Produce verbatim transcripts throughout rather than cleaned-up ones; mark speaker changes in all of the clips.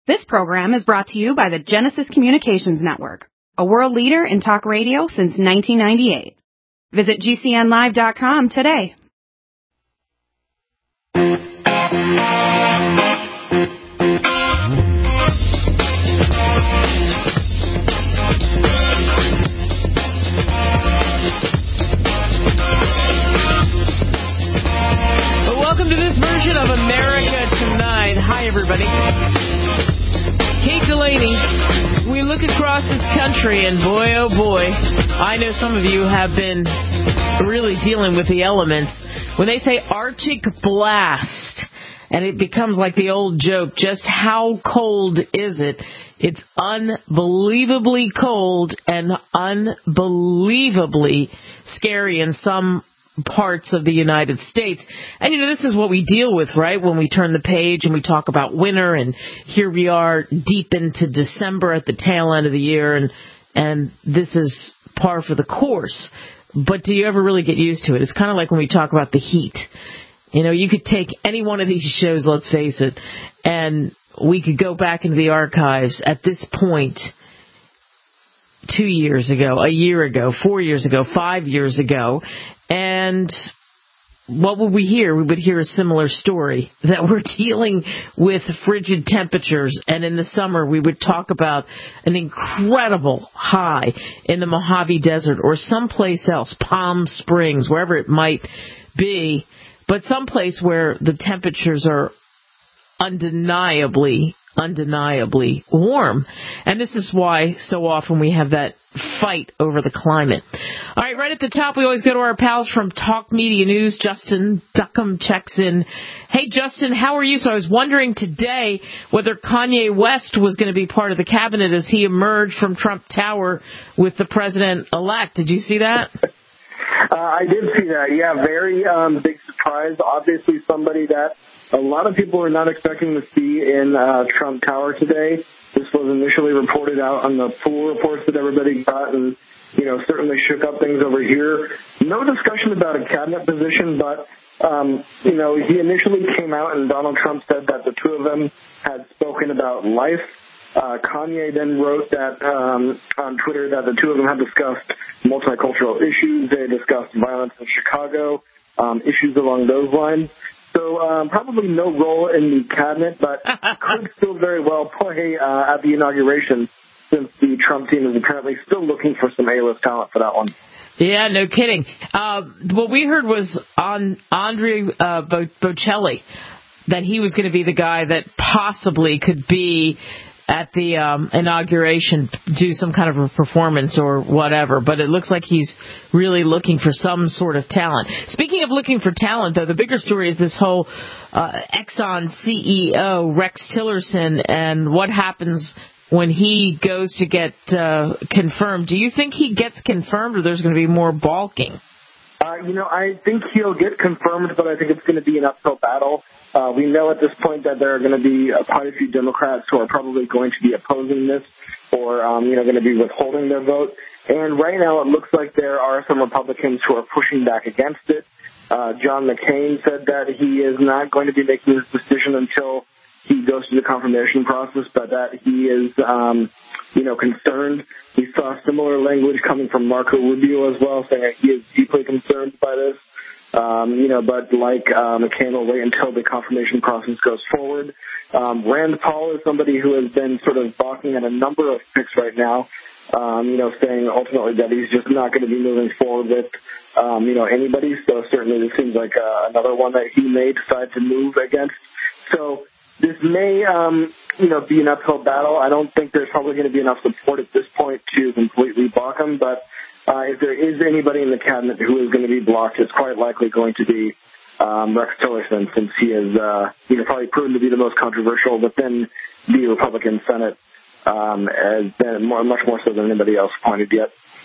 Speaker 1: This program is brought to you by the Genesis Communications Network, a world leader in talk radio since nineteen ninety-eight. Visit G C N live dot com today.
Speaker 2: Well, welcome to this version of America Tonight. Hi, everybody. Kate Delaney. We look across this country, and boy, oh boy, I know some of you have been really dealing with the elements. When they say Arctic blast, and it becomes like the old joke, just how cold is it? It's unbelievably cold and unbelievably scary in some parts of the United States. And, you know, this is what we deal with, right, when we turn the page and we talk about winter, and here we are deep into December at the tail end of the year, and and this is par for the course. But do you ever really get used to it? It's kind of like when we talk about the heat. You know, you could take any one of these shows, let's face it, and we could go back into the archives at this point two years ago, a year ago, four years ago, five years ago, and what would we hear? We would hear a similar story, that we're dealing with frigid temperatures, and in the summer we would talk about an incredible high in the Mojave Desert or someplace else, Palm Springs, wherever it might be, but someplace where the temperatures are undeniably undeniably warm. And this is why so often we have that fight over the climate. All right, right at the top, we always go to our pals from Talk Media News. Justin Duckham checks in. Hey, Justin, how are you? So I was wondering today whether Kanye West was going to be part of the cabinet as he emerged from Trump Tower with the president-elect. Did you see that?
Speaker 3: Uh, I did see that. Yeah, very um, big surprise. Obviously somebody that a lot of people were not expecting to see in uh, Trump Tower today. This was initially reported out on the pool reports that everybody got, and, you know, certainly shook up things over here. No discussion about a cabinet position, but, um, you know, he initially came out and Donald Trump said that the two of them had spoken about life. Uh, Kanye then wrote that um, on Twitter that the two of them had discussed multicultural issues. They discussed violence in Chicago, um, issues along those lines. So um, probably no role in the cabinet, but could still very well play uh, at the inauguration, since the Trump team is apparently still looking for some A-list talent for that one.
Speaker 2: Yeah, no kidding. Uh, what we heard was on Andre uh, Bo- Bocelli, that he was going to be the guy that possibly could be at the um, inauguration, do some kind of a performance or whatever. But it looks like he's really looking for some sort of talent. Speaking of looking for talent, though, the bigger story is this whole uh, Exxon C E O, Rex Tillerson, and what happens when he goes to get uh, confirmed. Do you think he gets confirmed, or there's going to be more balking?
Speaker 3: Uh, you know, I think he'll get confirmed, but I think it's going to be an uphill battle. Uh, we know at this point that there are going to be uh, quite a few Democrats who are probably going to be opposing this, or, um, you know, going to be withholding their vote. And right now it looks like there are some Republicans who are pushing back against it. Uh, John McCain said that he is not going to be making this decision until he goes through the confirmation process, but that he is, um, you know, concerned. We saw similar language coming from Marco Rubio as well, saying that he is deeply concerned by this. Um, you know, but like uh, McCain will wait until the confirmation process goes forward. Um, Rand Paul is somebody who has been sort of balking at a number of picks right now, um, you know, saying ultimately that he's just not going to be moving forward with, um, you know, anybody. So certainly this seems like uh, another one that he may decide to move against. So this may, um, you know, be an uphill battle. I don't think there's probably going to be enough support at this point to completely block him, but Uh, if there is anybody in the cabinet who is going to be blocked, it's quite likely going to be um, Rex Tillerson, since he is, uh, you know, probably proven to be the most controversial within the Republican Senate, um, as been more, much more so than anybody else pointed yet.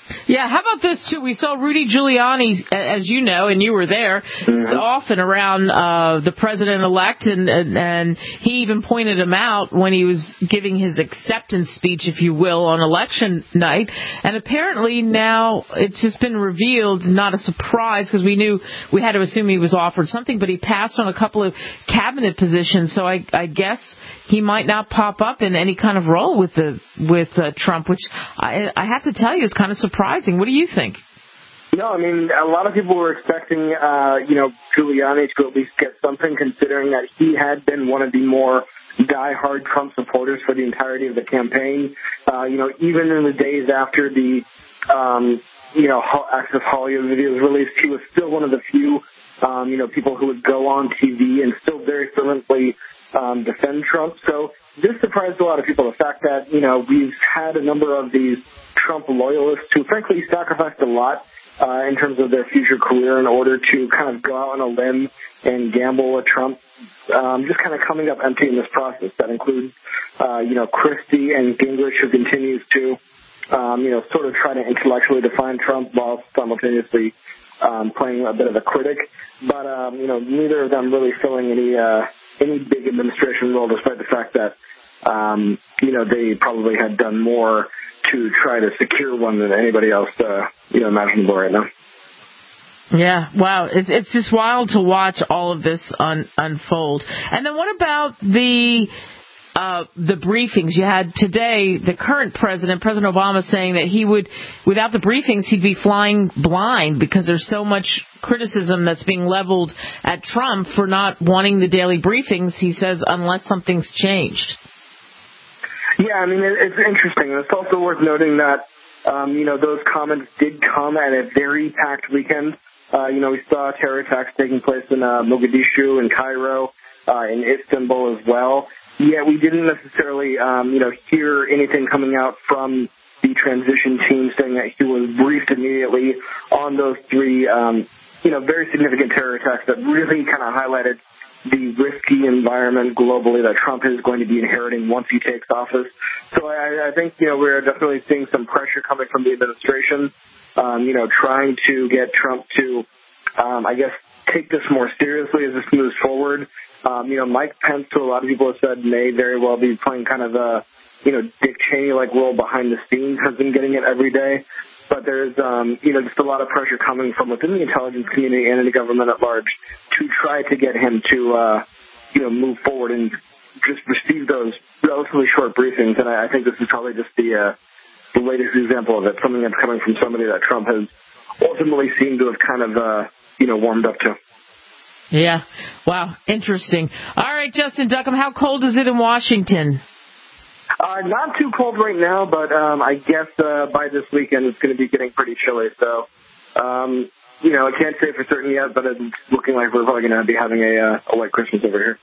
Speaker 2: Yeah, how about this, too? We saw Rudy Giuliani, as you know, and you were there, mm-hmm. often around uh, the president-elect, and, and, and he even pointed him out when he was giving his acceptance speech, if you will, on election night. And apparently now it's just been revealed, not a surprise, because we knew we had to assume he was offered something, but he passed on a couple of cabinet positions, so I, I guess he might not pop up in any kind of role with the with uh, Trump, which I, I have to tell you is kind of surprising. What do you think?
Speaker 3: No, I mean, a lot of people were expecting, uh, you know, Giuliani to at least get something, considering that he had been one of the more diehard Trump supporters for the entirety of the campaign. Uh, you know, even in the days after the, um, you know, Access Hollywood video was released, he was still one of the few, um, you know, people who would go on T V and still very fervently um, defend Trump. So this surprised a lot of people, the fact that, you know, we've had a number of these Trump loyalists who frankly sacrificed a lot uh, in terms of their future career in order to kind of go out on a limb and gamble with Trump, um, just kind of coming up empty in this process. That includes, uh, you know, Christie and Gingrich, who continues to, um, you know, sort of try to intellectually define Trump while simultaneously um, playing a bit of a critic. But, um, you know, neither of them really filling any uh, any big administration role, despite the fact that, um, you know, they probably had done more to try to secure one than anybody else, uh, you know, imaginable right now.
Speaker 2: Yeah, wow. It's it's just wild to watch all of this un, unfold. And then what about the uh, the briefings you had today? The current president, President Obama, saying that he would, without the briefings, he'd be flying blind because there's so much criticism that's being leveled at Trump for not wanting the daily briefings, he says, unless something's changed.
Speaker 3: Yeah, I mean, it's interesting. It's also worth noting that, um, you know, those comments did come at a very packed weekend. Uh, you know, we saw terror attacks taking place in uh, Mogadishu and Cairo, uh, in Istanbul as well. Yet we didn't necessarily, um, you know, hear anything coming out from the transition team saying that he was briefed immediately on those three, um, you know, very significant terror attacks that really kind of highlighted the risky environment globally that Trump is going to be inheriting once he takes office. So I, I think, you know, we're definitely seeing some pressure coming from the administration, um, you know, trying to get Trump to, um, I guess, take this more seriously as this moves forward. Um, you know, Mike Pence, who a lot of people have said may very well be playing kind of a, you know, Dick Cheney-like role behind the scenes, has been getting it every day. But there's, um, you know, just a lot of pressure coming from within the intelligence community and in the government at large to try to get him to, uh, you know, move forward and just receive those relatively short briefings. And I, I think this is probably just the, uh, the latest example of it, something that's coming from somebody that Trump has ultimately seemed to have kind of, uh, you know, warmed up to.
Speaker 2: Yeah. Wow. Interesting. All right, Justin Duckham, how cold is it in Washington?
Speaker 3: Uh, not too cold right now, but um, I guess uh, by this weekend it's going to be getting pretty chilly. So, um, you know, I can't say for certain yet, but it's looking like we're probably going to be having a, uh, a white Christmas over here.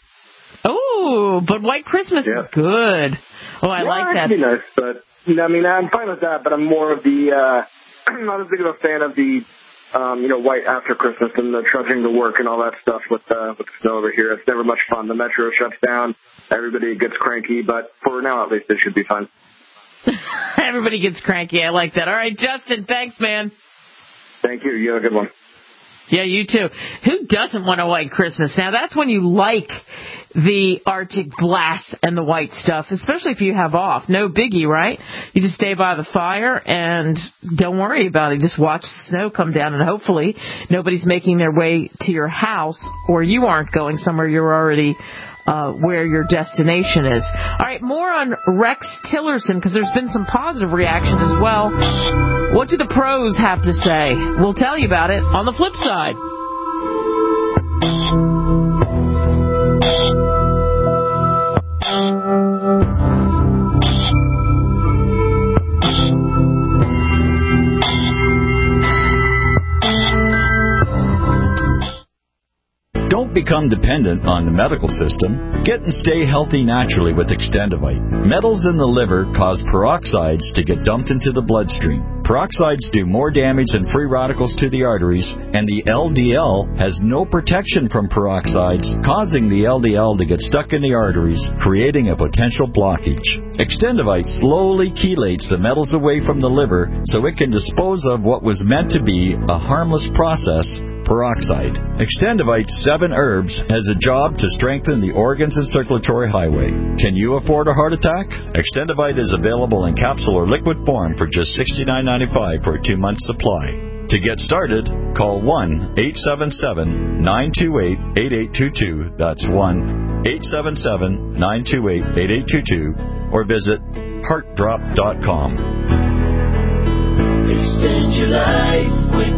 Speaker 2: Oh, but white Christmas yeah. is good. Oh, I
Speaker 3: yeah,
Speaker 2: like that.
Speaker 3: It'd be nice, but you know, I mean, I'm fine with that. But I'm more of the uh, I'm not as big of a fan of the um, you know, white after Christmas and the trudging to work and all that stuff with uh, with the snow over here. It's never much fun. The metro shuts down. Everybody gets cranky, but for now, at least, it should be fun.
Speaker 2: Everybody gets cranky. I like that. All right, Justin, thanks, man.
Speaker 3: Thank you. You have a good one.
Speaker 2: Yeah, you too. Who doesn't want a white Christmas? Now, that's when you like the Arctic blasts and the white stuff, especially if you have off. No biggie, right? You just stay by the fire and don't worry about it. Just watch the snow come down, and hopefully nobody's making their way to your house, or you aren't going somewhere you're already uh where your destination is. All right, more on Rex Tillerson, because there's been some positive reaction as well. What do the pros have to say? We'll tell you about it on the flip side.
Speaker 4: Don't become dependent on the medical system. Get and stay healthy naturally with Extendivite. Metals in the liver cause peroxides to get dumped into the bloodstream. Peroxides do more damage than free radicals to the arteries, and the L D L has no protection from peroxides, causing the L D L to get stuck in the arteries, creating a potential blockage. Extendivite slowly chelates the metals away from the liver so it can dispose of what was meant to be a harmless process, peroxide. Extendivite's seven herbs has a job to strengthen the organs and circulatory highway. Can you afford a heart attack? Extendivite is available in capsule or liquid form for just sixty-nine ninety-five for a two-month supply. To get started, call one eight seven seven, nine two eight, eight eight two two. That's one eight seven seven, nine two eight, eight eight two two. Or visit heart drop dot com.
Speaker 5: Extend your life with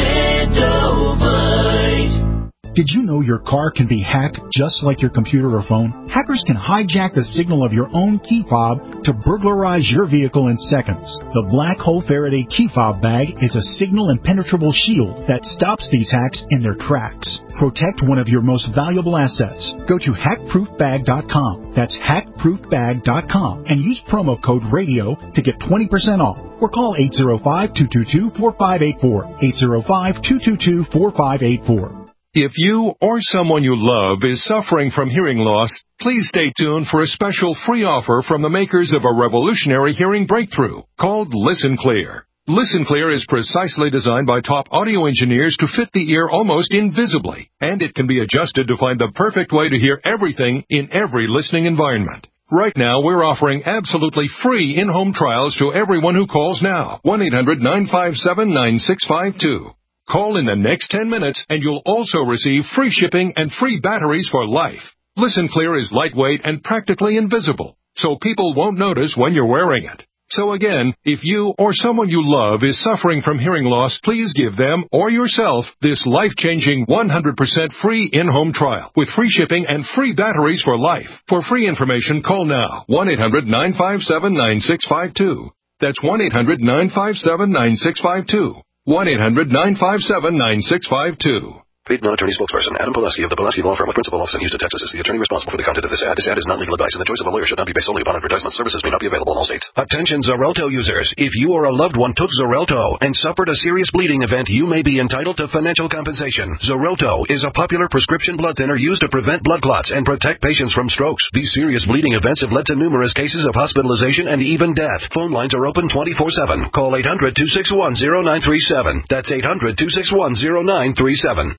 Speaker 5: Extendovite.
Speaker 6: Did you know your car can be hacked just like your computer or phone? Hackers can hijack the signal of your own key fob to burglarize your vehicle in seconds. The Black Hole Faraday key fob bag is a signal impenetrable shield that stops these hacks in their tracks. Protect one of your most valuable assets. Go to hack proof bag dot com. That's hack proof bag dot com and use promo code RADIO to get twenty percent off. Or call eight zero five, two two two, four five eight four. eight zero five, two two two, four five eight four.
Speaker 7: If you or someone you love is suffering from hearing loss, please stay tuned for a special free offer from the makers of a revolutionary hearing breakthrough called Listen Clear. Listen Clear is precisely designed by top audio engineers to fit the ear almost invisibly, and it can be adjusted to find the perfect way to hear everything in every listening environment. Right now, we're offering absolutely free in-home trials to everyone who calls now. one eight hundred, nine five seven, nine six five two. Call in the next ten minutes and you'll also receive free shipping and free batteries for life. Listen Clear is lightweight and practically invisible, so people won't notice when you're wearing it. So again, if you or someone you love is suffering from hearing loss, please give them or yourself this life-changing one hundred percent free in-home trial with free shipping and free batteries for life. For free information, call now. one eight hundred, nine five seven, nine six five two. That's one eight hundred, nine five seven, nine six five two. one eight hundred, nine five seven, nine six five two.
Speaker 8: Paid non-attorney spokesperson Adam Pulaski of the Pulaski Law Firm with principal office in Houston, Texas is the attorney responsible for the content of this ad. This ad is not legal advice, and the choice of a lawyer should not be based solely upon advertisement. Services may not be available in all states.
Speaker 9: Attention Xarelto users. If you or a loved one took Xarelto and suffered a serious bleeding event, you may be entitled to financial compensation. Xarelto is a popular prescription blood thinner used to prevent blood clots and protect patients from strokes. These serious bleeding events have led to numerous cases of hospitalization and even death. Phone lines are open twenty-four seven. Call eight hundred, two six one, zero nine three seven. That's eight hundred, two six one, zero nine three seven.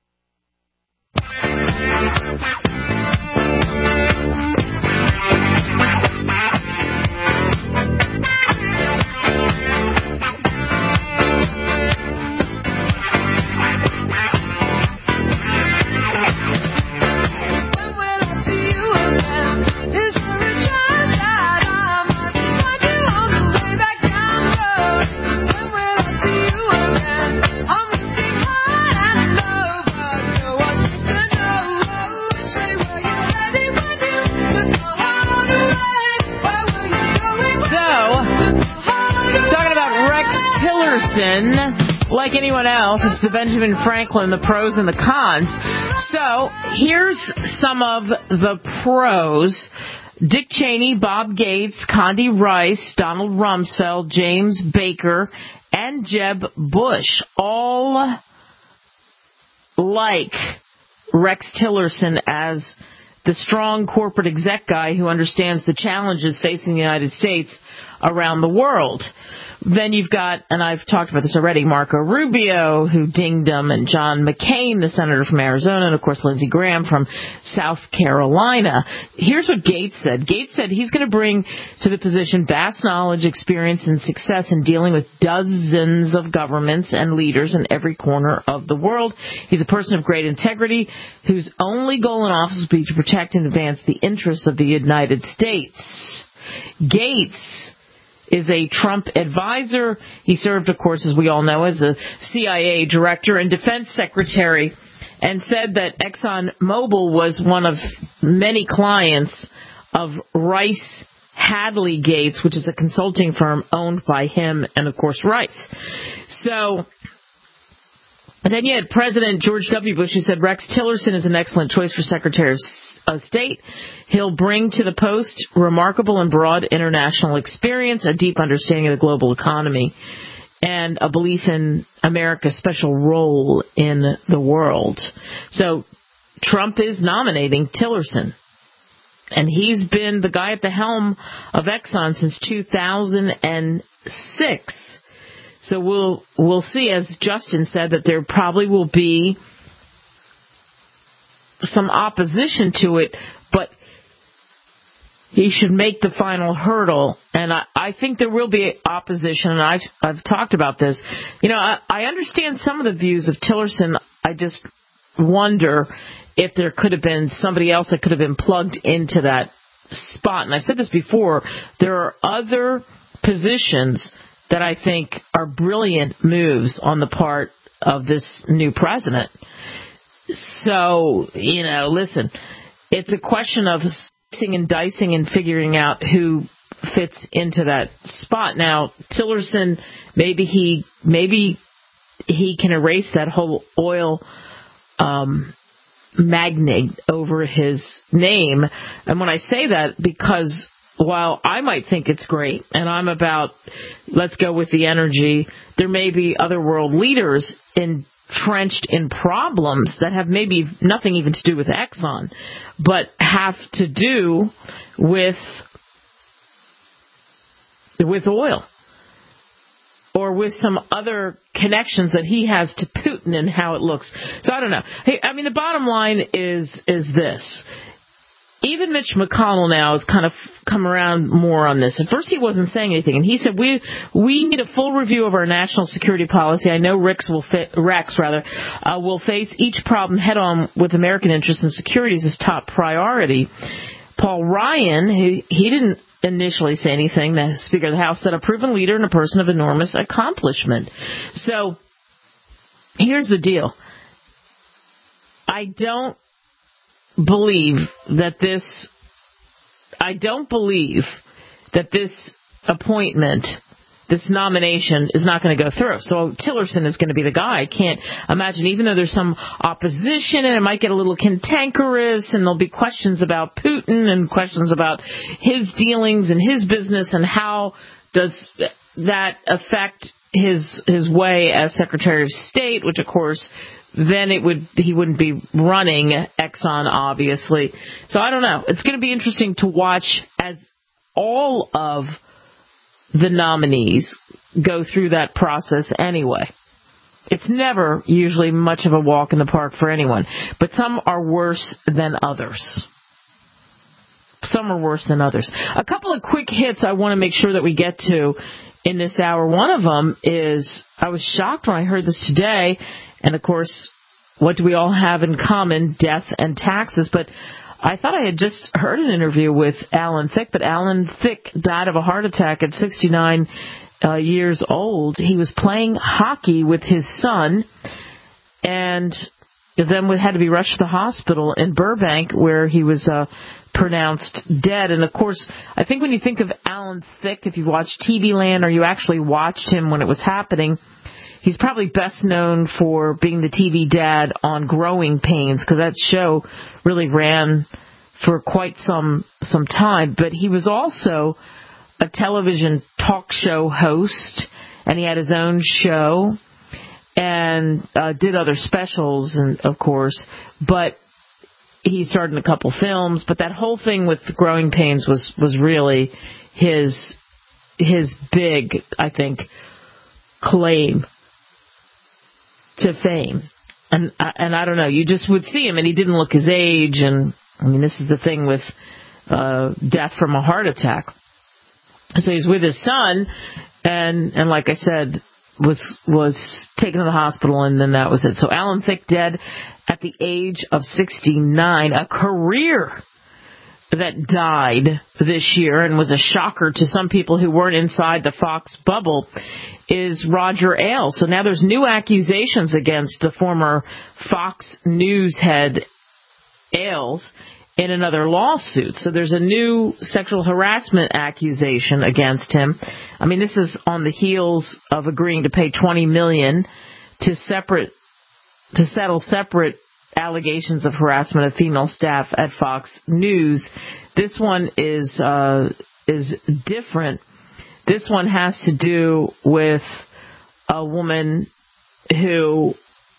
Speaker 2: Like anyone else, it's the Benjamin Franklin, the pros and the cons. So here's some of the pros. Dick Cheney, Bob Gates, Condi Rice, Donald Rumsfeld, James Baker, and Jeb Bush all like Rex Tillerson as the strong corporate exec guy who understands the challenges facing the United States around the world. Then you've got, and I've talked about this already, Marco Rubio, who dinged him, and John McCain, the senator from Arizona, and, of course, Lindsey Graham from South Carolina. Here's what Gates said. Gates said he's going to bring to the position vast knowledge, experience, and success in dealing with dozens of governments and leaders in every corner of the world. He's a person of great integrity whose only goal in office will be to protect and advance the interests of the United States. Gates is a Trump advisor. He served, of course, as we all know, as a C I A director and defense secretary, and said that ExxonMobil was one of many clients of Rice Hadley Gates, which is a consulting firm owned by him and, of course, Rice. So, and then you had President George W. Bush, who said Rex Tillerson is an excellent choice for Secretary of State. He'll bring to the post remarkable and broad international experience, a deep understanding of the global economy, and a belief in America's special role in the world. So Trump is nominating Tillerson, and he's been the guy at the helm of Exxon since two thousand six. So we'll we'll see, as Justin said, that there probably will be some opposition to it, but he should make the final hurdle. And I, I think there will be opposition, and I've, I've talked about this. You know, I, I understand some of the views of Tillerson. I just wonder if there could have been somebody else that could have been plugged into that spot. And I've said this before, there are other positions that I think are brilliant moves on the part of this new president. So, you know, listen, it's a question of slicing and dicing and figuring out who fits into that spot. Now, Tillerson, maybe he maybe he can erase that whole oil um, magnate over his name. And when I say that, because while I might think it's great, and I'm about, let's go with the energy, there may be other world leaders entrenched in problems that have maybe nothing even to do with Exxon, but have to do with with oil, or with some other connections that he has to Putin and how it looks. So I don't know. Hey, I mean, the bottom line is is this. Even Mitch McConnell now has kind of come around more on this. At first he wasn't saying anything, and he said, we we need a full review of our national security policy. I know Rex will, fit, Rex, rather, uh, will face each problem head-on with American interests and security as his top priority. Paul Ryan, he, he didn't initially say anything, the Speaker of the House, said a proven leader and a person of enormous accomplishment. So here's the deal. I don't believe that this, I don't believe that this appointment, this nomination is not going to go through. So Tillerson is going to be the guy. I can't imagine, even though there's some opposition and it might get a little cantankerous and there'll be questions about Putin and questions about his dealings and his business and how does that affect his his way as Secretary of State, which of course then it would he wouldn't be running Exxon, obviously. So I don't know. It's going to be interesting to watch as all of the nominees go through that process anyway. It's never usually much of a walk in the park for anyone, but some are worse than others. Some are worse than others. A couple of quick hits I want to make sure that we get to in this hour. One of them is, I was shocked when I heard this today, and of course, what do we all have in common? Death and taxes. But I thought I had just heard an interview with Alan Thicke, but Alan Thicke died of a heart attack at sixty-nine uh, years old. He was playing hockey with his son, and then had to be rushed to the hospital in Burbank, where he was uh, pronounced dead. And of course, I think when you think of Alan Thicke, if you watched T V Land or you actually watched him when it was happening, he's probably best known for being the T V dad on Growing Pains, because that show really ran for quite some some time. But he was also a television talk show host, and he had his own show and uh, did other specials, and of course, but he starred in a couple films. But that whole thing with Growing Pains was was really his his big, I think, claim to fame. And and I don't know, you just would see him and he didn't look his age, and I mean, this is the thing with uh death from a heart attack. So he's with his son, and and like I said, was was taken to the hospital, and then that was it. So Alan Thicke dead at the age of sixty-nine, a career that died this year and was a shocker to some people who weren't inside the Fox bubble, is Roger Ailes. So now there's new accusations against the former Fox News head Ailes in another lawsuit. So there's a new sexual harassment accusation against him. I mean, this is on the heels of agreeing to pay twenty million dollars to separate to settle separate allegations of harassment of female staff at Fox News. This one is uh, is different. This one has to do with a woman who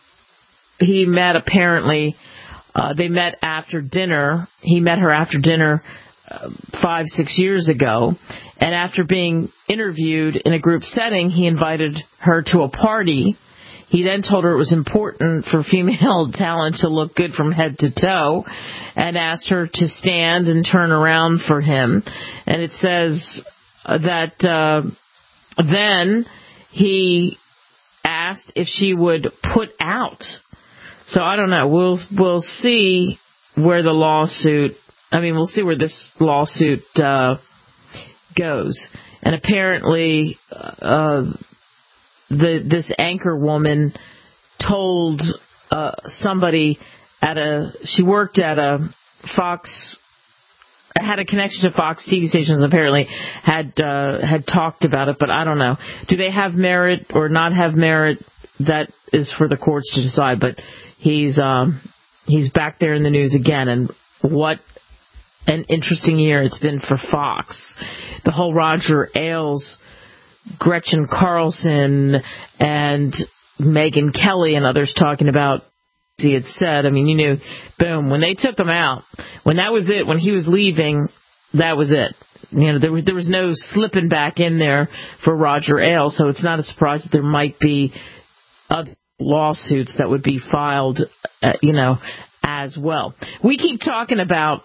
Speaker 2: he met apparently, uh, they met after dinner. He met her after dinner uh, five, six years ago. And after being interviewed in a group setting, he invited her to a party. He then told her it was important for female talent to look good from head to toe and asked her to stand and turn around for him. And it says that uh, then he asked if she would put out. So I don't know. We'll we'll see where the lawsuit, I mean, we'll see where this lawsuit uh, goes. And apparently uh, the this anchor woman told uh, somebody at a, she worked at a Fox, had a connection to Fox T V stations, apparently had uh, had talked about it, but I don't know. Do they have merit or not have merit? That is for the courts to decide, but he's um, he's back there in the news again, and what an interesting year it's been for Fox. The whole Roger Ailes, Gretchen Carlson, and Megyn Kelly and others talking about, he had said, I mean, you knew, boom, when they took him out, when that was it, when he was leaving, that was it. You know, there was, there was no slipping back in there for Roger Ailes, so it's not a surprise that there might be other lawsuits that would be filed, uh, you know, as well. We keep talking about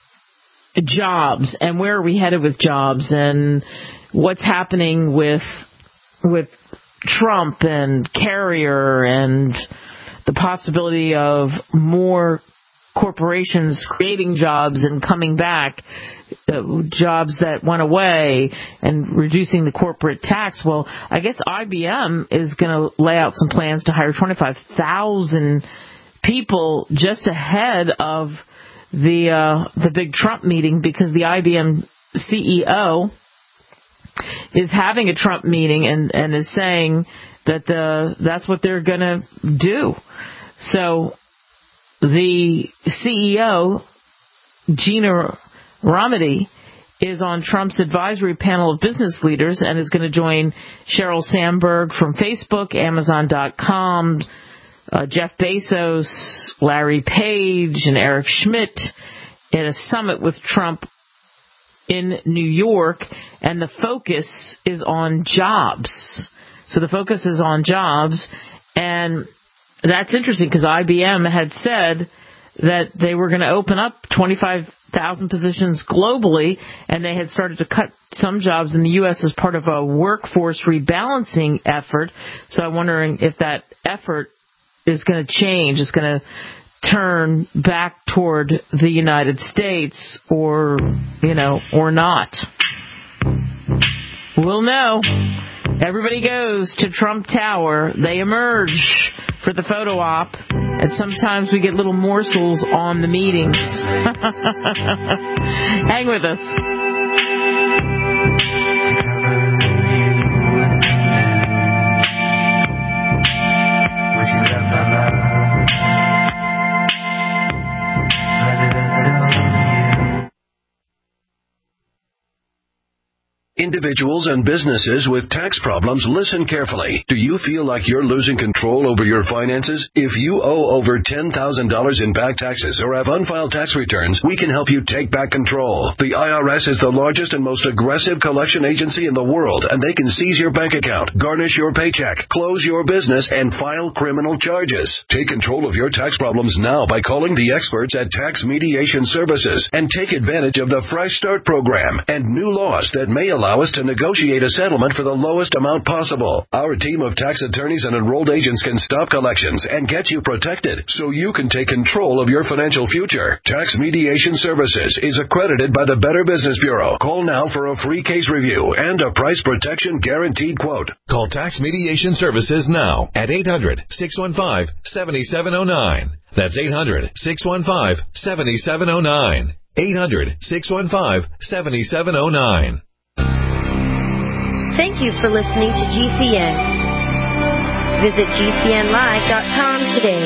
Speaker 2: jobs and where are we headed with jobs and what's happening with with Trump and Carrier and the possibility of more corporations creating jobs and coming back, uh, jobs that went away, and reducing the corporate tax. Well, I guess I B M is going to lay out some plans to hire twenty-five thousand people just ahead of the uh, the big Trump meeting, because the I B M C E O is having a Trump meeting and, and is saying that the that's what they're going to do. So the C E O, Gina Raimondi, is on Trump's advisory panel of business leaders and is going to join Sheryl Sandberg from Facebook, Amazon dot com, uh, Jeff Bezos, Larry Page, and Eric Schmidt at a summit with Trump in New York, and the focus is on jobs. So the focus is on jobs, and that's interesting because I B M had said that they were going to open up twenty-five thousand positions globally, and they had started to cut some jobs in the U S as part of a workforce rebalancing effort. So I'm wondering if that effort is going to change, is going to turn back toward the United States, or, you know, or not. We'll know. Everybody goes to Trump Tower. They emerge for the photo op, and sometimes we get little morsels on the meetings. Hang with us.
Speaker 9: Individuals and businesses with tax problems, listen carefully. Do you feel like you're losing control over your finances? If you owe over ten thousand dollars in back taxes or have unfiled tax returns, we can help you take back control. The I R S is the largest and most aggressive collection agency in the world, and they can seize your bank account, garnish your paycheck, close your business, and file criminal charges. Take control of your tax problems now by calling the experts at Tax Mediation Services and take advantage of the Fresh Start program and new laws that may allow us to negotiate a settlement for the lowest amount possible. Our team of tax attorneys and enrolled agents can stop collections and get you protected so you can take control of your financial future. Tax Mediation Services is accredited by the Better Business Bureau. Call now for a free case review and a price protection guaranteed quote.
Speaker 7: Call Tax Mediation Services now at eight hundred, six one five, seven seven zero nine. That's eight hundred, six one five, seven seven zero nine. eight hundred, six one five, seven seven zero nine.
Speaker 10: Thank you for listening to G C N. Visit G C N live dot com today.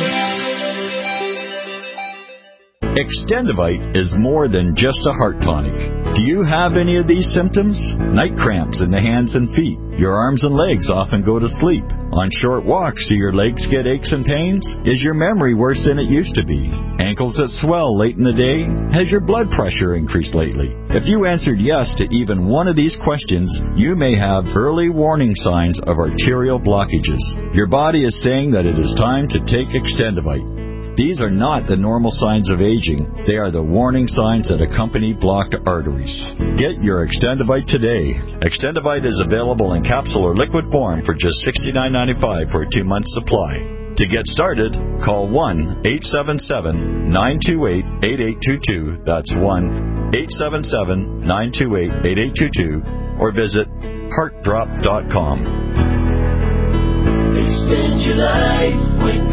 Speaker 4: Extendivite is more than just a heart tonic. Do you have any of these symptoms? Night cramps in the hands and feet. Your arms and legs often go to sleep. On short walks, do your legs get aches and pains? Is your memory worse than it used to be? Ankles that swell late in the day? Has your blood pressure increased lately? If you answered yes to even one of these questions, you may have early warning signs of arterial blockages. Your body is saying that it is time to take Extendivite. These are not the normal signs of aging. They are the warning signs that accompany blocked arteries. Get your Extendivite today. Extendivite is available in capsule or liquid form for just sixty-nine ninety-five for a two-month supply. To get started, call one eight seven seven, nine two eight, eight eight two two. That's one eight seven seven, nine two eight, eight eight two two. Or visit heart drop dot com.
Speaker 5: Extend your life with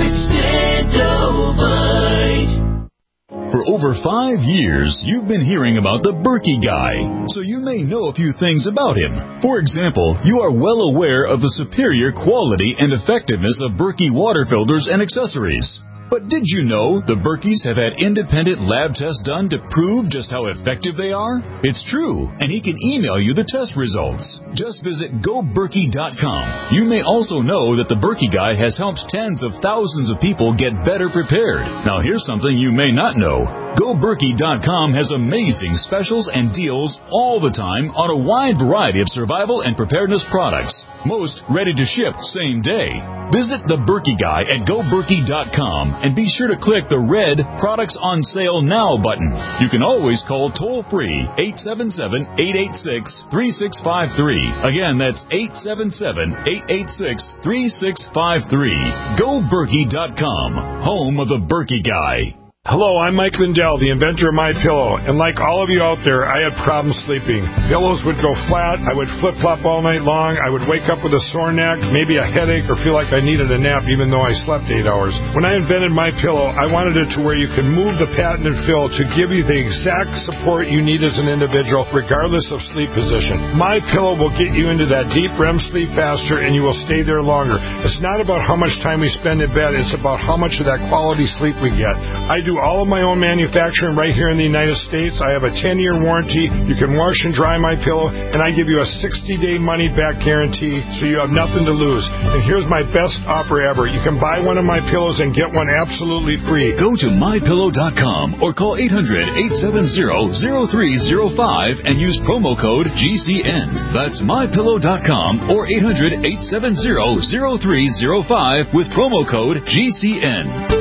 Speaker 5: Extendovite.
Speaker 11: For over five years, you've been hearing about the Berkey Guy, so you may know a few things about him. For example, you are well aware of the superior quality and effectiveness of Berkey water filters and accessories. But did you know the Berkeys have had independent lab tests done to prove just how effective they are? It's true, and he can email you the test results. Just visit go berkey dot com. You may also know that the Berkey Guy has helped tens of thousands of people get better prepared. Now here's something you may not know. go berkey dot com has amazing specials and deals all the time on a wide variety of survival and preparedness products. Most ready to ship same day. Visit the Berkey Guy at go berkey dot com and be sure to click the red Products on Sale Now button. You can always call toll-free eight seven seven, eight eight six, three six five three. Again, that's eight seven seven, eight eight six, three six five three. go berkey dot com, home of the Berkey Guy.
Speaker 12: Hello, I'm Mike Lindell, the inventor of MyPillow, and like all of you out there, I had problems sleeping. Pillows would go flat, I would flip-flop all night long, I would wake up with a sore neck, maybe a headache, or feel like I needed a nap even though I slept eight hours. When I invented MyPillow, I wanted it to where you can move the patented fill to give you the exact support you need as an individual, regardless of sleep position. MyPillow will get you into that deep R E M sleep faster, and you will stay there longer. It's not about how much time we spend in bed, it's about how much of that quality sleep we get. I do all of my own manufacturing right here in the United States. I have a ten-year warranty. You can wash and dry my pillow, and I give you a sixty-day money-back guarantee, so you have nothing to lose. And here's my best offer ever. You can buy one of my pillows and get one absolutely free.
Speaker 11: Go to my pillow dot com or call eight hundred, eight seven zero, zero three zero five and use promo code G C N. That's my pillow dot com or eight hundred, eight seven zero, zero three zero five with promo code G C N.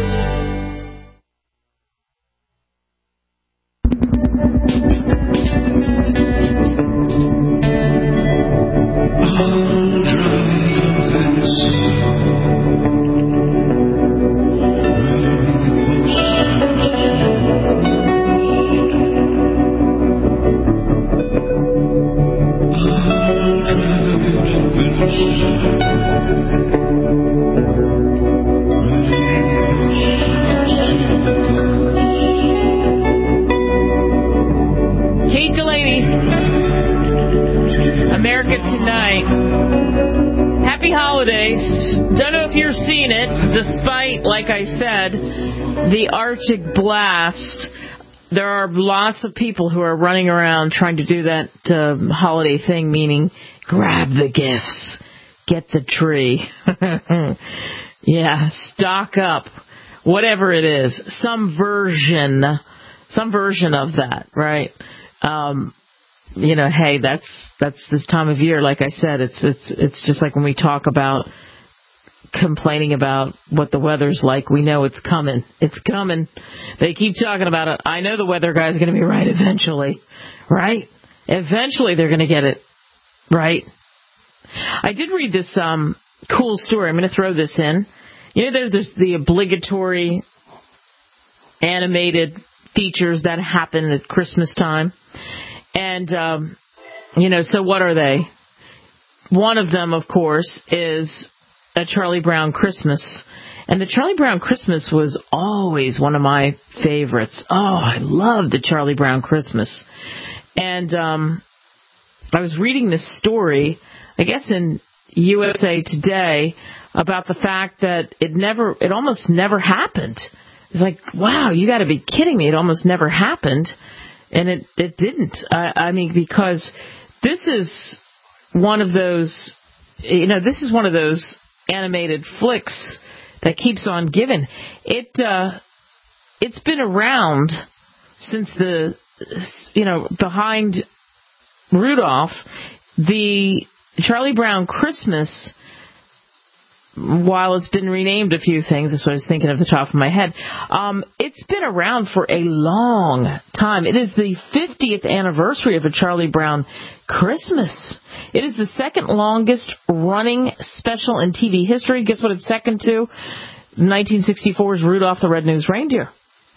Speaker 2: The Arctic blast, there are lots of people who are running around trying to do that uh, holiday thing, meaning grab the gifts, get the tree. Yeah, stock up, whatever it is, some version, some version of that, right? Um, you know, hey, that's that's this time of year. Like I said, it's it's it's just like when we talk about complaining about what the weather's like. We know it's coming. It's coming. They keep talking about it. I know the weather guy's going to be right eventually, right? Eventually they're going to get it right. I did read this um, cool story. I'm going to throw this in. You know, there, there's the obligatory animated features that happen at Christmas time. And, um, you know, so what are they? One of them, of course, is a Charlie Brown Christmas. And the Charlie Brown Christmas was always one of my favorites. Oh, I love the Charlie Brown Christmas. And um, I was reading this story, I guess in U S A Today, about the fact that it never, it almost never happened. It's like, wow, you got to be kidding me. It almost never happened. And it, it didn't. I, I mean, because this is one of those, you know, this is one of those animated flicks that keeps on giving. It uh, it's been around since the you know behind Rudolph, the Charlie Brown Christmas. While it's been renamed a few things, that's what I was thinking off the top of my head, um, it's been around for a long time. It is the fiftieth anniversary of A Charlie Brown Christmas. It is the second longest running special in T V history. Guess what it's second to? nineteen sixty-four's Rudolph the Red-Nosed Reindeer.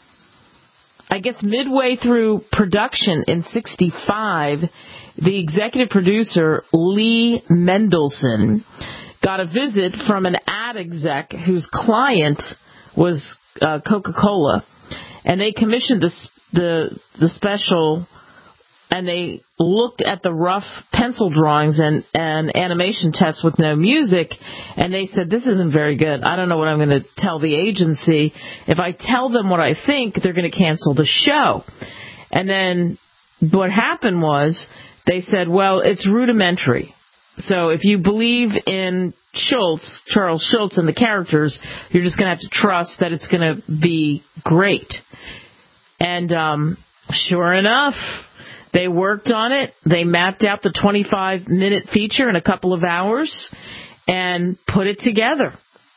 Speaker 2: I guess midway through production in sixty-five, the executive producer, Lee Mendelson, got a visit from an ad exec whose client was uh, Coca-Cola, and they commissioned the, the the special, and they looked at the rough pencil drawings and, and animation tests with no music, and they said, this isn't very good. I don't know what I'm going to tell the agency. If I tell them what I think, they're going to cancel the show. And then what happened was they said, well, it's rudimentary. So if you believe in Schultz, Charles Schultz, and the characters, you're just going to have to trust that it's going to be great. And um, sure enough, they worked on it. They mapped out the twenty-five minute feature in a couple of hours and put it together.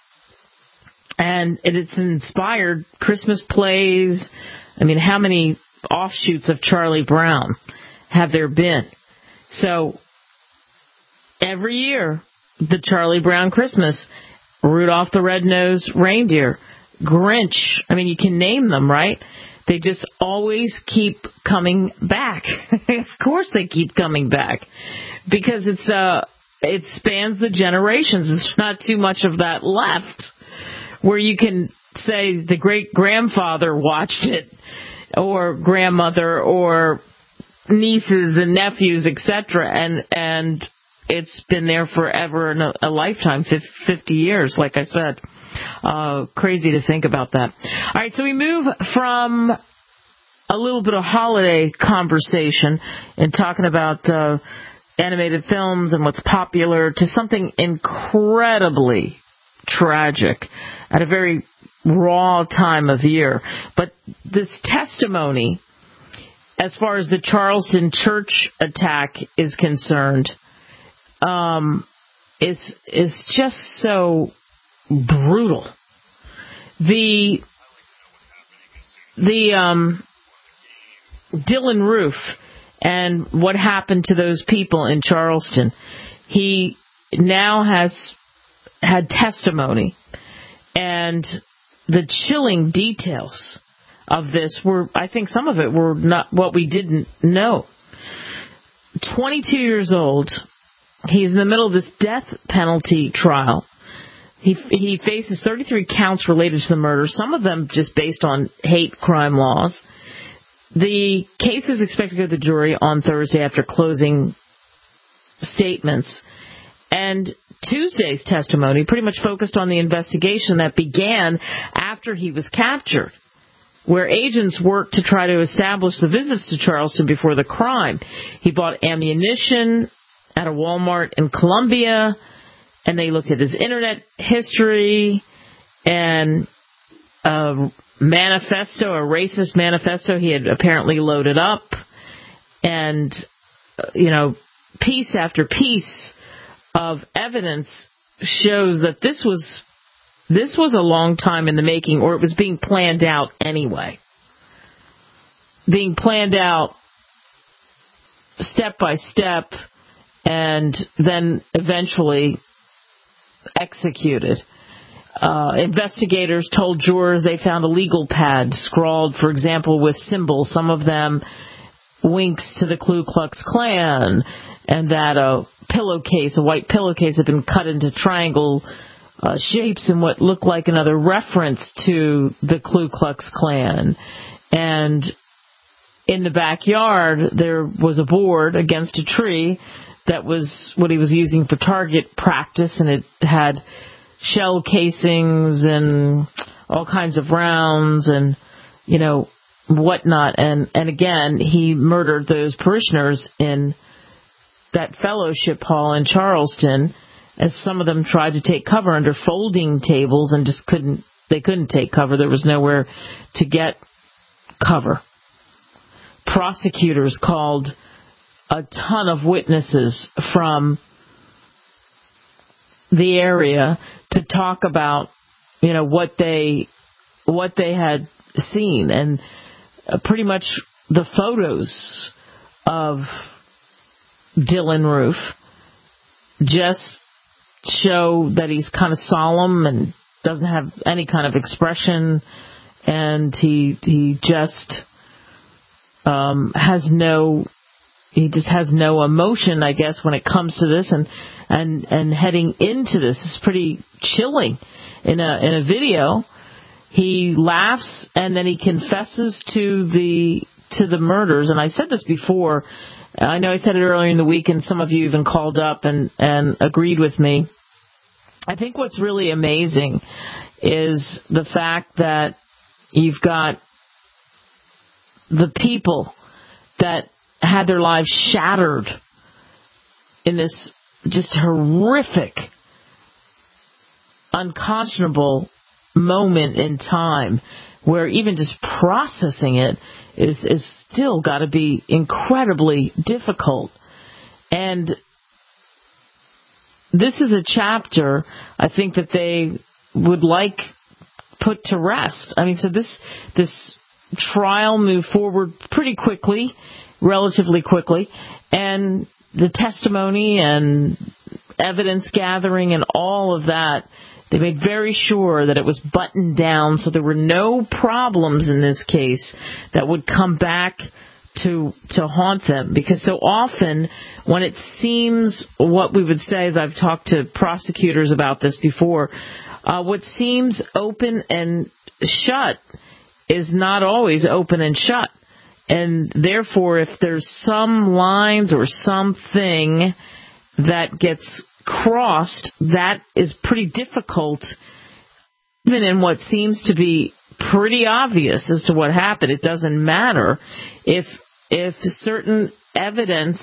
Speaker 2: And it's inspired Christmas plays. I mean, how many offshoots of Charlie Brown have there been? So every year, the Charlie Brown Christmas, Rudolph the Red-Nosed Reindeer, Grinch, I mean, you can name them, right? They just always keep coming back. Of course they keep coming back. Because it's uh, it spans the generations. There's not too much of that left where you can say the great-grandfather watched it, or grandmother, or nieces and nephews, et cetera, and and it's been there forever in a, a lifetime, fifty years, like I said. Uh, crazy to think about that. All right, so we move from a little bit of holiday conversation and talking about uh, animated films and what's popular to something incredibly tragic at a very raw time of year. But this testimony, as far as the Charleston church attack is concerned, um, is is just so brutal. The the um, Dylan Roof and what happened to those people in Charleston. He now has had testimony, and the chilling details of this were, I think some of it were not what we didn't know. twenty-two years old. He's in the middle of this death penalty trial. He he faces thirty-three counts related to the murder, some of them just based on hate crime laws. The case is expected to go to the jury on Thursday after closing statements. And Tuesday's testimony pretty much focused on the investigation that began after he was captured, where agents worked to try to establish the visits to Charleston before the crime. He bought ammunition at a Walmart in Columbia, and they looked at his internet history and a manifesto, a racist manifesto he had apparently loaded up, and, you know, piece after piece of evidence shows that this was this was a long time in the making, or it was being planned out anyway. Being planned out step by step and then eventually executed. Uh, investigators told jurors they found a legal pad scrawled, for example, with symbols, some of them winks to the Ku Klux Klan, and that a pillowcase, a white pillowcase, had been cut into triangle uh, shapes in what looked like another reference to the Ku Klux Klan. And in the backyard, there was a board against a tree that was what he was using for target practice, and it had shell casings and all kinds of rounds and, you know, whatnot. And, and again, he murdered those parishioners in that fellowship hall in Charleston as some of them tried to take cover under folding tables and just couldn't, they couldn't take cover. There was nowhere to get cover. Prosecutors called a ton of witnesses from the area to talk about, you know, what they, what they had seen, and uh, pretty much the photos of Dylann Roof just show that he's kind of solemn and doesn't have any kind of expression, and he he just um, has no he just has no emotion, I guess, when it comes to this, and and and heading into this is pretty chilling. In a in a video, he laughs and then he confesses to the to the murders. And I said this before. I know I said it earlier in the week, and some of you even called up and, and agreed with me. I think what's really amazing is the fact that you've got the people that had their lives shattered in this just horrific, unconscionable moment in time, where even just processing it is, is still got to be incredibly difficult. And this is a chapter, I think, that they would like put to rest. I mean, so this this trial moved forward pretty quickly, relatively quickly, and the testimony and evidence gathering and all of that, they made very sure that it was buttoned down so there were no problems in this case that would come back to to haunt them. Because so often when it seems, what we would say, as I've talked to prosecutors about this before, uh, what seems open and shut is not always open and shut. And therefore, if there's some lines or something that gets crossed, that is pretty difficult, even in what seems to be pretty obvious as to what happened. It doesn't matter if if certain evidence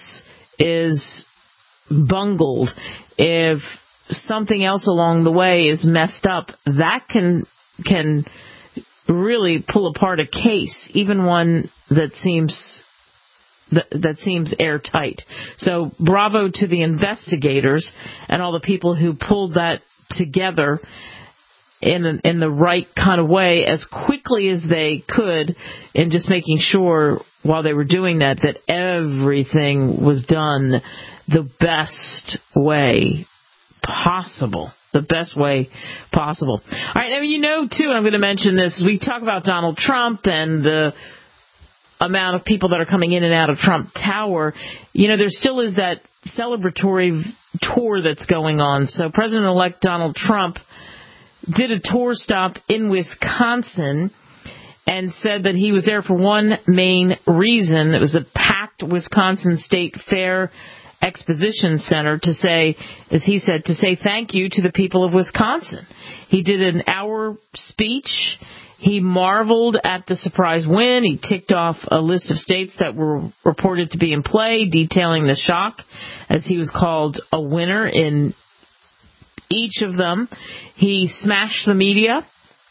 Speaker 2: is bungled, if something else along the way is messed up, that can can really pull apart a case, even one that seems that, that seems airtight. So bravo to the investigators and all the people who pulled that together in in the right kind of way as quickly as they could, in just making sure while they were doing that that everything was done the best way possible. The best way possible. All right, now you know, too, and I'm going to mention this, we talk about Donald Trump and the amount of people that are coming in and out of Trump Tower. You know, there still is that celebratory tour that's going on. So President-elect Donald Trump did a tour stop in Wisconsin and said that he was there for one main reason. It was a packed Wisconsin State Fair Exposition Center to say, as he said, to say thank you to the people of Wisconsin. He did an hour speech. He marveled at the surprise win. He ticked off a list of states that were reported to be in play, detailing the shock as he was called a winner in each of them. He smashed the media,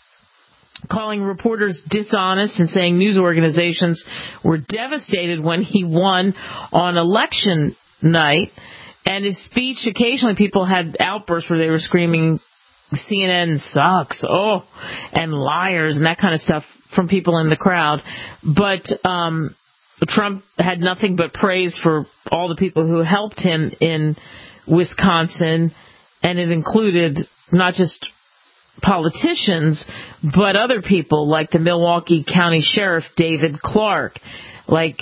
Speaker 2: calling reporters dishonest and saying news organizations were devastated when he won on election night. And his speech, occasionally people had outbursts where they were screaming, C N N sucks, oh, and liars and that kind of stuff from people in the crowd. But um, Trump had nothing but praise for all the people who helped him in Wisconsin, and it included not just politicians, but other people like the Milwaukee County Sheriff David Clark, like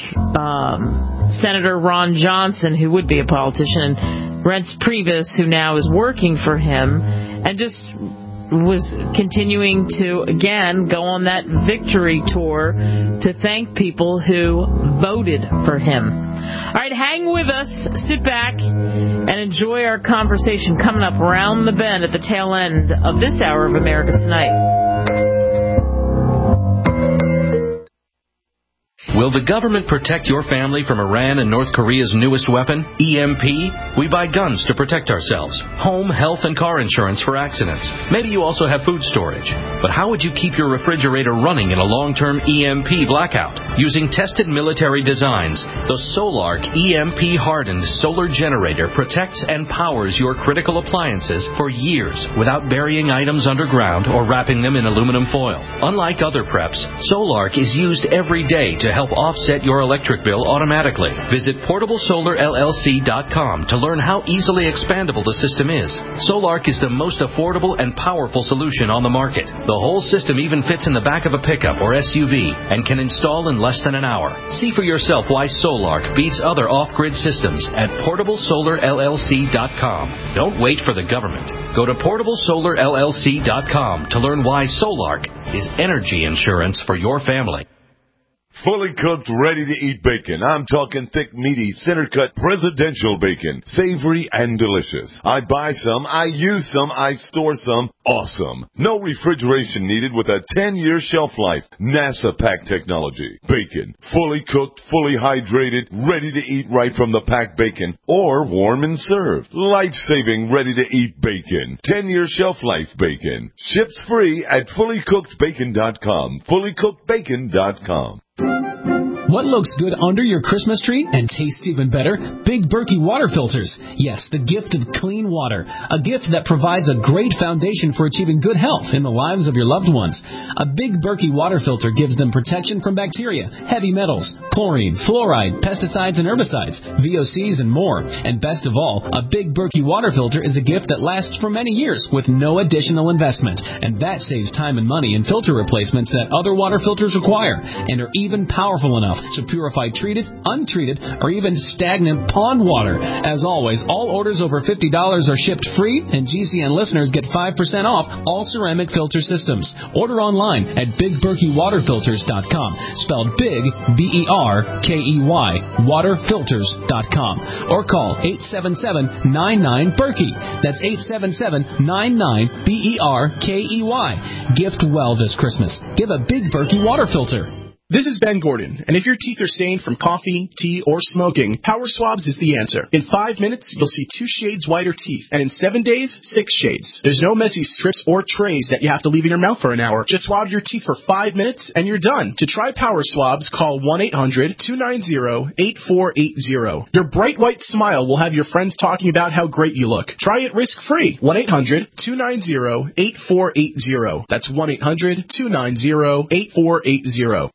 Speaker 2: um, Senator Ron Johnson, who would be a politician, and Reince Priebus, who now is working for him, and just was continuing to, again, go on that victory tour to thank people who voted for him. All right, hang with us, sit back, and enjoy our conversation coming up around the bend at the tail end of this hour of America Tonight.
Speaker 13: Will the government protect your family from Iran and North Korea's newest weapon, E M P? We buy guns to protect ourselves, home, health, and car insurance for accidents. Maybe you also have food storage. But how would you keep your refrigerator running in a long-term E M P blackout? Using tested military designs, the Solark E M P-hardened solar generator protects and powers your critical appliances for years without burying items underground or wrapping them in aluminum foil. Unlike other preps, Solark is used every day to help offset your electric bill automatically. Visit portable solar L L C dot com to learn how easily expandable the system is. Solark is the most affordable and powerful solution on the market. The whole system even fits in the back of a pickup or S U V and can install in less than an hour. See for yourself why Solark beats other off-grid systems at portable solar L L C dot com. Don't wait for the government. Go to portable solar L L C dot com to learn why Solark is energy insurance for your family.
Speaker 14: Fully cooked, ready-to-eat bacon. I'm talking thick, meaty, center-cut presidential bacon. Savory and delicious. I buy some, I use some, I store some. Awesome. No refrigeration needed with a ten-year shelf life. NASA pack technology. Bacon. Fully cooked, fully hydrated, ready to eat right from the packed bacon. Or warm and served. Life-saving, ready-to-eat bacon. ten-year shelf life bacon. Ships free at fully cooked bacon dot com. fully cooked bacon dot com.
Speaker 15: What looks good under your Christmas tree and tastes even better? Big Berkey water filters. Yes, the gift of clean water. A gift that provides a great foundation for achieving good health in the lives of your loved ones. A Big Berkey water filter gives them protection from bacteria, heavy metals, chlorine, fluoride, pesticides and herbicides, V O Cs and more. And best of all, a Big Berkey water filter is a gift that lasts for many years with no additional investment. And that saves time and money in filter replacements that other water filters require and are even powerful enough to purify treated, untreated, or even stagnant pond water. As always, all orders over fifty dollars are shipped free, and G C N listeners get five percent off all ceramic filter systems. Order online at big berkey water filters dot com, spelled big, B E R K E Y, water filters dot com, or call eight seven seven, nine nine, Berkey. That's eight seven seven, nine nine, B E R K E Y. Gift well this Christmas. Give a Big Berkey water filter.
Speaker 16: This is Ben Gordon, and if your teeth are stained from coffee, tea, or smoking, Power Swabs is the answer. In five minutes, you'll see two shades whiter teeth, and in seven days, six shades. There's no messy strips or trays that you have to leave in your mouth for an hour. Just swab your teeth for five minutes, and you're done. To try Power Swabs, call one eight hundred, two nine zero, eight four eight zero. Your bright white smile will have your friends talking about how great you look. Try it risk-free. one eight hundred, two nine zero, eight four eight zero. That's one eight hundred, two nine zero, eight four eight zero.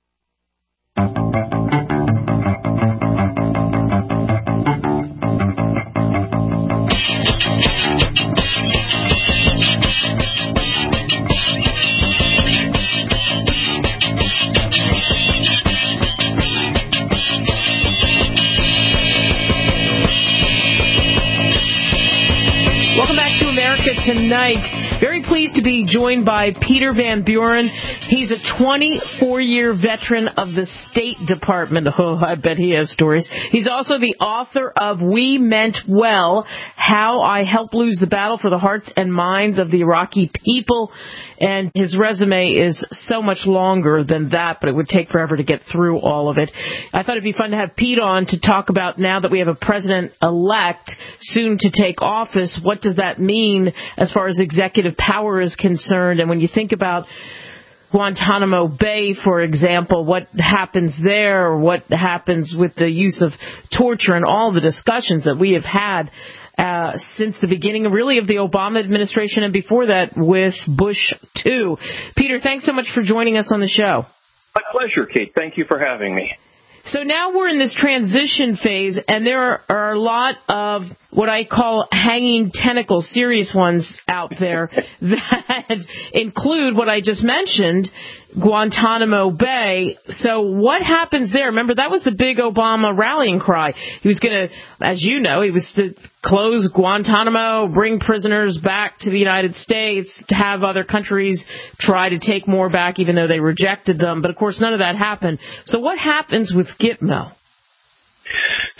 Speaker 2: Welcome back to America Tonight. Very pleased to be joined by Peter Van Buren. He's a twenty-four-year veteran of the State Department. Oh, I bet he has stories. He's also the author of We Meant Well, How I Helped Lose the Battle for the Hearts and Minds of the Iraqi People. And his resume is so much longer than that, but it would take forever to get through all of it. I thought it'd be fun to have Pete on to talk about, now that we have a president-elect soon to take office, what does that mean as far as executive power is concerned? And when you think about Guantanamo Bay, for example, what happens there, or what happens with the use of torture, and all the discussions that we have had Uh, since the beginning, really, of the Obama administration, and before that with Bush two. Peter, thanks so much for joining us on the show.
Speaker 17: My pleasure, Kate. Thank you for having me.
Speaker 2: So now we're in this transition phase, and there are, are a lot of what I call hanging tentacles, serious ones out there that include what I just mentioned, Guantanamo Bay. So what happens there? Remember, that was the big Obama rallying cry. He was going to, as you know, he was to close Guantanamo, bring prisoners back to the United States, to have other countries try to take more back, even though they rejected them. But, of course, none of that happened. So what happens with Gitmo?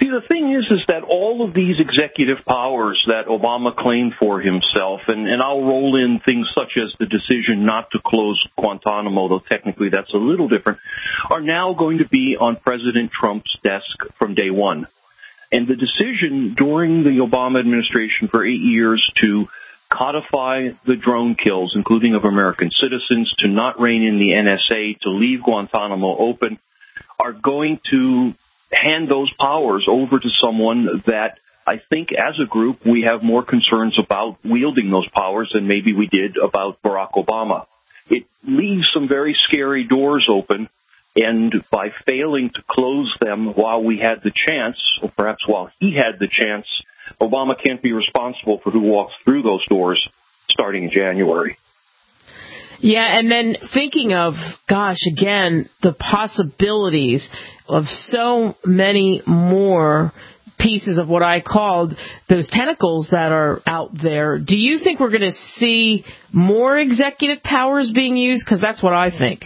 Speaker 17: See, the thing is, is that all of these executive powers that Obama claimed for himself, and, and I'll roll in things such as the decision not to close Guantanamo, though technically that's a little different, are now going to be on President Trump's desk from day one. And the decision during the Obama administration for eight years to codify the drone kills, including of American citizens, to not rein in the N S A, to leave Guantanamo open, are going to hand those powers over to someone that I think as a group we have more concerns about wielding those powers than maybe we did about Barack Obama. It leaves some very scary doors open, and by failing to close them while we had the chance, or perhaps while he had the chance, Obama can't be responsible for who walks through those doors starting in January.
Speaker 2: Yeah, and then thinking of, gosh, again, the possibilities of so many more pieces of what I called those tentacles that are out there. Do you think we're going to see more executive powers being used? Because that's what I think.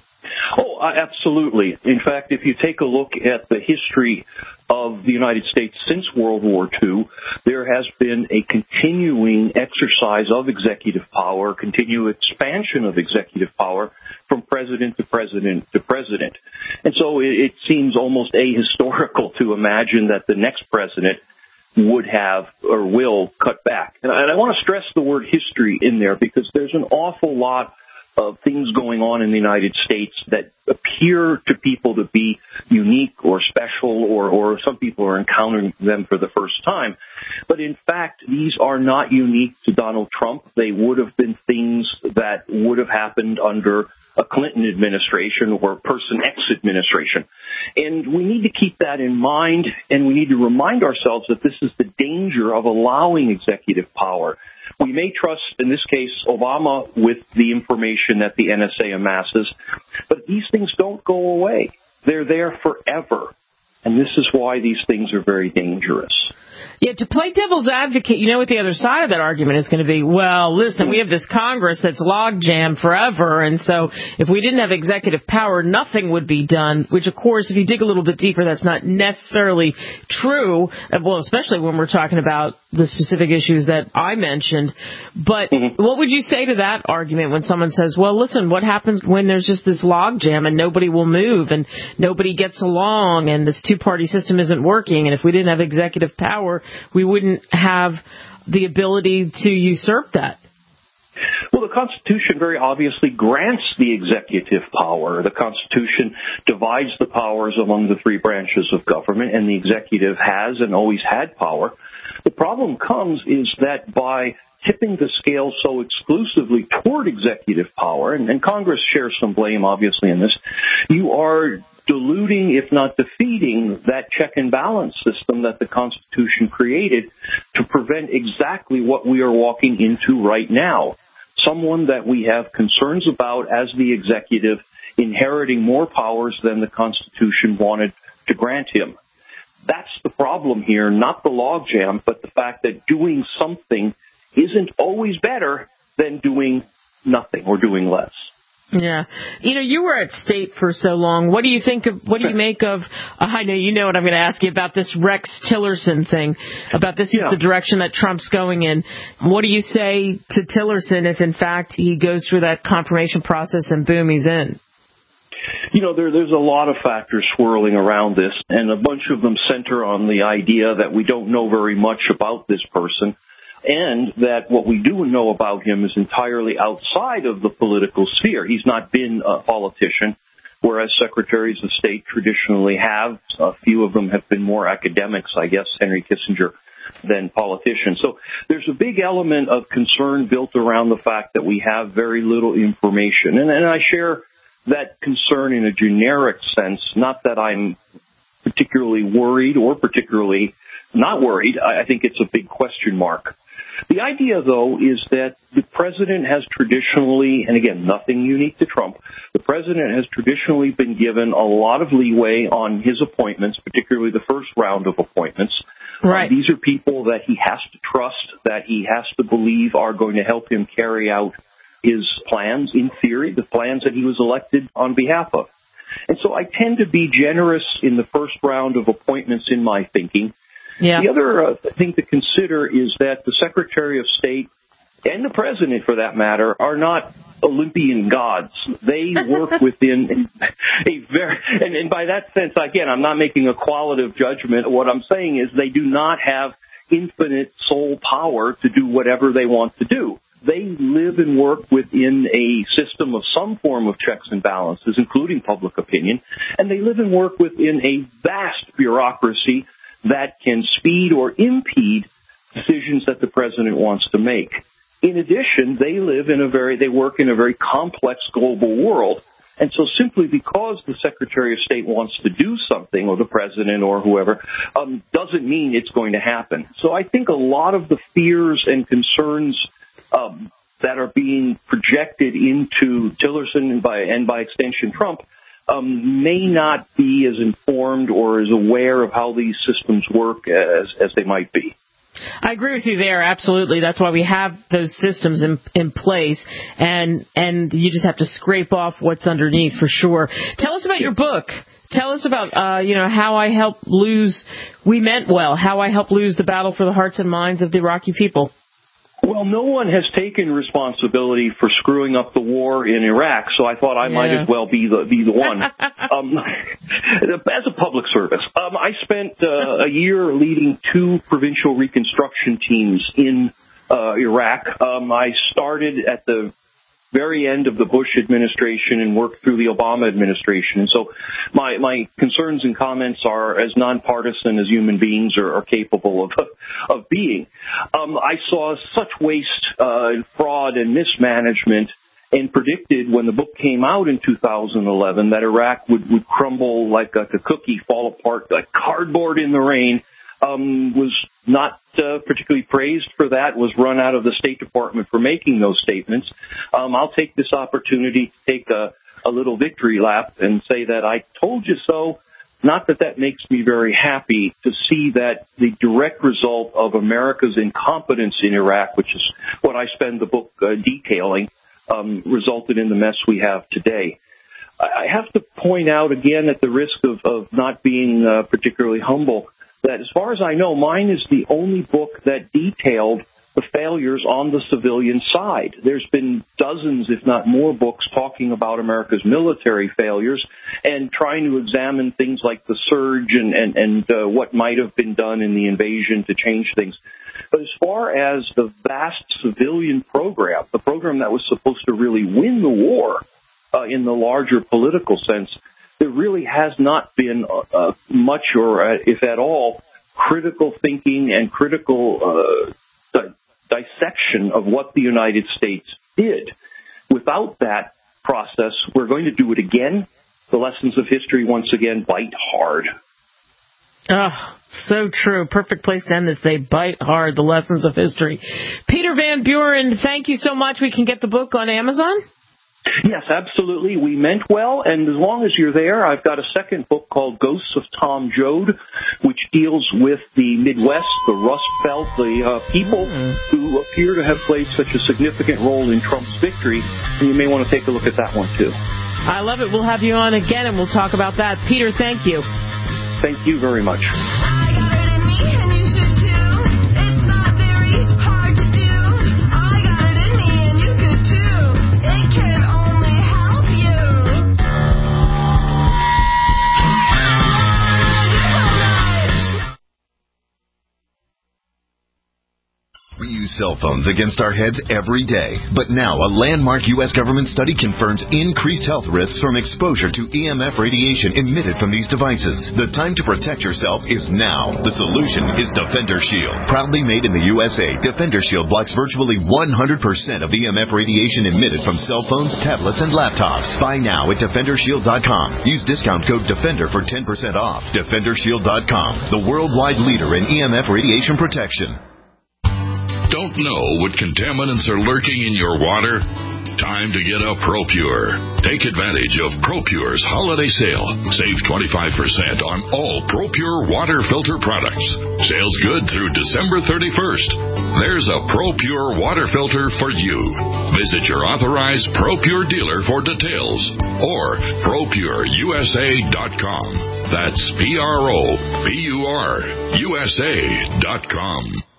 Speaker 17: Oh, absolutely. In fact, if you take a look at the history of the United States since World War Two, there has been a continuing exercise of executive power, continued expansion of executive power from president to president to president. And so it, it seems almost ahistorical to imagine that the next president would have or will cut back. And I, and I want to stress the word history in there because there's an awful lot of things going on in the United States that appear to people to be unique or special, or, or some people are encountering them for the first time. But in fact, these are not unique to Donald Trump. They would have been things that would have happened under a Clinton administration or Person X administration. And we need to keep that in mind, and we need to remind ourselves that this is the danger of allowing executive power. We may trust, in this case, Obama with the information that the N S A amasses, but these things don't go away. They're there forever. And this is why these things are very dangerous.
Speaker 2: Yeah, to play devil's advocate, you know what the other side of that argument is going to be? Well, listen, we have this Congress that's logjam forever, and so if we didn't have executive power, nothing would be done, which, of course, if you dig a little bit deeper, that's not necessarily true, well, especially when we're talking about the specific issues that I mentioned. But mm-hmm. what would you say to that argument when someone says, well, listen, what happens when there's just this logjam and nobody will move and nobody gets along and this two-party system isn't working, and if we didn't have executive power, we wouldn't have the ability to usurp that?
Speaker 17: Well, the Constitution very obviously grants the executive power. The Constitution divides the powers among the three branches of government, and the executive has and always had power. The problem comes is that by tipping the scale so exclusively toward executive power, and, and Congress shares some blame, obviously, in this, you are diluting, if not defeating, that check and balance system that the Constitution created to prevent exactly what we are walking into right now. Someone that we have concerns about as the executive inheriting more powers than the Constitution wanted to grant him. That's the problem here, not the logjam, but the fact that doing something isn't always better than doing nothing or doing less.
Speaker 2: Yeah. You know, you were at State for so long. What do you think of, what do you make of, uh, I know you know what I'm going to ask you about this Rex Tillerson thing, about this yeah. is the direction that Trump's going in. What do you say to Tillerson if, in fact, he goes through that confirmation process and boom, he's in?
Speaker 17: You know, there, there's a lot of factors swirling around this, and a bunch of them center on the idea that we don't know very much about this person, and that what we do know about him is entirely outside of the political sphere. He's not been a politician, whereas secretaries of state traditionally have. A few of them have been more academics, I guess, Henry Kissinger, than politicians. So there's a big element of concern built around the fact that we have very little information. And, and I share that concern in a generic sense, not that I'm particularly worried or particularly not worried. I think it's a big question mark. The idea, though, is that the president has traditionally, and again, nothing unique to Trump, the president has traditionally been given a lot of leeway on his appointments, particularly the first round of appointments.
Speaker 2: Right.
Speaker 17: Um, these are people that he has to trust, that he has to believe are going to help him carry out his plans, in theory, the plans that he was elected on behalf of. And so I tend to be generous in the first round of appointments in my thinking.
Speaker 2: Yeah.
Speaker 17: The other uh, thing to consider is that the Secretary of State and the President, for that matter, are not Olympian gods. They work within a very, and, and by that sense, again, I'm not making a qualitative judgment. What I'm saying is they do not have infinite sole power to do whatever they want to do. They live and work within a system of some form of checks and balances, including public opinion, and they live and work within a vast bureaucracy that can speed or impede decisions that the president wants to make. In addition, they live in a very, they work in a very complex global world. And so simply because the Secretary of State wants to do something, or the President or whoever, um, doesn't mean it's going to happen. So I think a lot of the fears and concerns um, that are being projected into Tillerson and by, and by extension Trump um, may not be as informed or as aware of how these systems work as, as they might be.
Speaker 2: I agree with you there, absolutely. That's why we have those systems in, in place, and and you just have to scrape off what's underneath for sure. Tell us about your book. Tell us about, uh, you know, how I helped lose, we meant well, how I helped lose the battle for the hearts and minds of the Iraqi people.
Speaker 17: Well, no one has taken responsibility for screwing up the war in Iraq, so I thought I yeah. might as well be the be the one. um, as a public service, um, I spent uh, a year leading two provincial reconstruction teams in uh, Iraq. Um, I started at the very end of the Bush administration and worked through the Obama administration. And so my, my concerns and comments are as nonpartisan as human beings are, are capable of, of being. Um, I saw such waste, uh, and fraud and mismanagement, and predicted when the book came out in two thousand eleven that Iraq would, would crumble like a, a cookie, fall apart like cardboard in the rain. Um, was not uh, particularly praised for that, was run out of the State Department for making those statements. Um, I'll take this opportunity to take a, a little victory lap and say that I told you so. Not that that makes me very happy to see that the direct result of America's incompetence in Iraq, which is what I spend the book uh, detailing, um, resulted in the mess we have today. I have to point out again, at the risk of, of not being uh, particularly humble, that as far as I know, mine is the only book that detailed the failures on the civilian side. There's been dozens, if not more, books talking about America's military failures and trying to examine things like the surge and, and, and uh, what might have been done in the invasion to change things. But as far as the vast civilian program, the program that was supposed to really win the war uh, in the larger political sense, there really has not been uh, much, or uh, if at all, critical thinking and critical uh, di- dissection of what the United States did. Without that process, we're going to do it again. The lessons of history, once again, bite hard.
Speaker 2: Oh, so true. Perfect place to end this. They bite hard, the lessons of history. Peter Van Buren, thank you so much. We can get the book on Amazon?
Speaker 17: Yes, absolutely. We meant well, and as long as you're there, I've got a second book called Ghosts of Tom Joad, which deals with the Midwest, the Rust Belt, the uh, people mm. who appear to have played such a significant role in Trump's victory, and you may want to take a look at that one, too.
Speaker 2: I love it. We'll have you on again, and we'll talk about that. Peter, thank you.
Speaker 17: Thank you very much.
Speaker 18: Cell phones against our heads every day. But now a landmark U S government study confirms increased health risks from exposure to E M F radiation emitted from these devices. The time to protect yourself is now. The solution is Defender Shield. Proudly made in the U S A, Defender Shield blocks virtually one hundred percent of E M F radiation emitted from cell phones, tablets, and laptops. Buy now at Defender Shield dot com. Use discount code DEFENDER for ten percent off. Defender Shield dot com, the worldwide leader in E M F radiation protection.
Speaker 19: Don't know what contaminants are lurking in your water? Time to get a ProPure. Take advantage of ProPure's holiday sale. Save twenty-five percent on all ProPure water filter products. Sales good through December thirty-first. There's a ProPure water filter for you. Visit your authorized ProPure dealer for details or Pro Pure U S A dot com. That's P R O P U R U S A dot com.